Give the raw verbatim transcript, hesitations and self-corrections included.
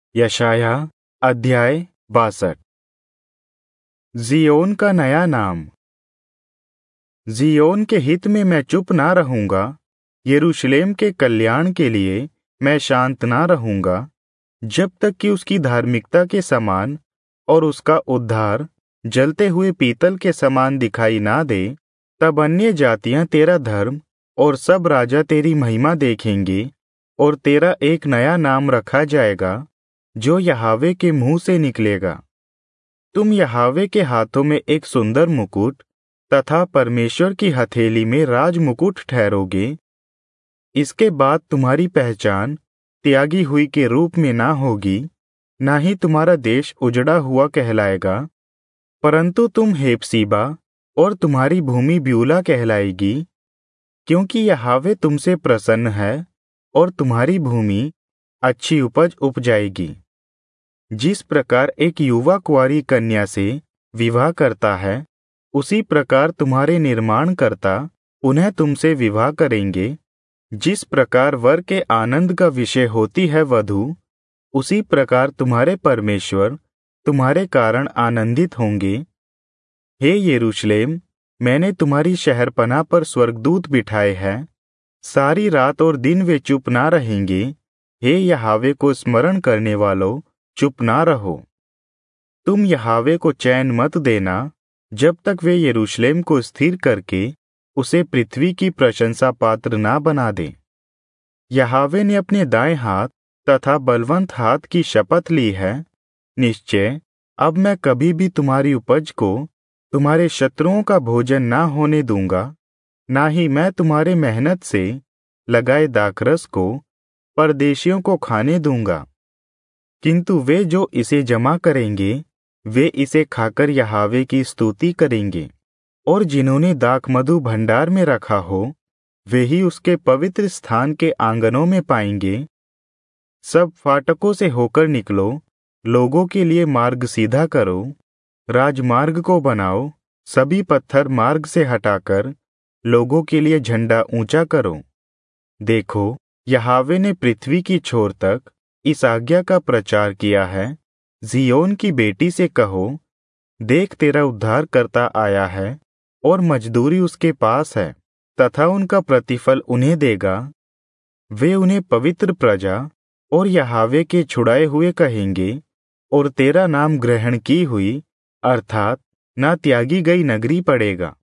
यशाया अध्याय बासठ। जियोन का नया नाम। जियोन के हित में मैं चुप ना रहूंगा, यरूशलेम के कल्याण के लिए मैं शांत ना रहूंगा, जब तक कि उसकी धार्मिकता के समान और उसका उद्धार जलते हुए पीतल के समान दिखाई ना दे। तब अन्य जातियां तेरा धर्म और सब राजा तेरी महिमा देखेंगे, और तेरा एक नया नाम रखा जाएगा जो यहोवा के मुंह से निकलेगा। तुम यहोवा के हाथों में एक सुंदर मुकुट तथा परमेश्वर की हथेली में राज मुकुट ठहरोगे। इसके बाद तुम्हारी पहचान त्यागी हुई के रूप में ना होगी, ना ही तुम्हारा देश उजड़ा हुआ कहलाएगा, परंतु तुम हेप्सीबा और तुम्हारी भूमि ब्यूला कहलाएगी, क्योंकि यहोवा तुमसे प्रसन्न है और तुम्हारी भूमि अच्छी उपज उपजाएगी। जिस प्रकार एक युवा कुंवारी कन्या से विवाह करता है, उसी प्रकार तुम्हारे निर्माणकर्ता उन्हें तुमसे विवाह करेंगे। जिस प्रकार वर के आनंद का विषय होती है वधू, उसी प्रकार तुम्हारे परमेश्वर तुम्हारे कारण आनंदित होंगे। हे यरूशलेम, मैंने तुम्हारी शहरपनाह पर स्वर्गदूत बिठाए हैं। सारी रात और दिन वे चुप ना रहेंगे। हे यहोवा को स्मरण करने वालों, चुप ना रहो। तुम यहोवा को चैन मत देना, जब तक वे यरूशलेम को स्थिर करके उसे पृथ्वी की प्रशंसा पात्र ना बना दे। यहोवा ने अपने दाएं हाथ तथा बलवंत हाथ की शपथ ली है, निश्चय अब मैं कभी भी तुम्हारी उपज को तुम्हारे शत्रुओं का भोजन ना होने दूंगा, ना ही मैं तुम्हारे मेहनत से लगाए दाखरस को परदेशियों को खाने दूंगा। किंतु वे जो इसे जमा करेंगे, वे इसे खाकर यहोवा की स्तुति करेंगे, और जिन्होंने दाख मधु भंडार में रखा हो, वे ही उसके पवित्र स्थान के आंगनों में पाएंगे। सब फाटकों से होकर निकलो, लोगों के लिए मार्ग सीधा करो, राजमार्ग को बनाओ, सभी पत्थर मार्ग से हटाकर लोगों के लिए झंडा ऊंचा करो। देखो, यहोवा ने पृथ्वी की छोर तक इस आज्ञा का प्रचार किया है। जियोन की बेटी से कहो, देख तेरा उद्धारकर्ता आया है, और मजदूरी उसके पास है, तथा उनका प्रतिफल उन्हें देगा। वे उन्हें पवित्र प्रजा और यहोवा के छुड़ाए हुए कहेंगे, और तेरा नाम ग्रहण की हुई अर्थात ना त्यागी गई नगरी पड़ेगा।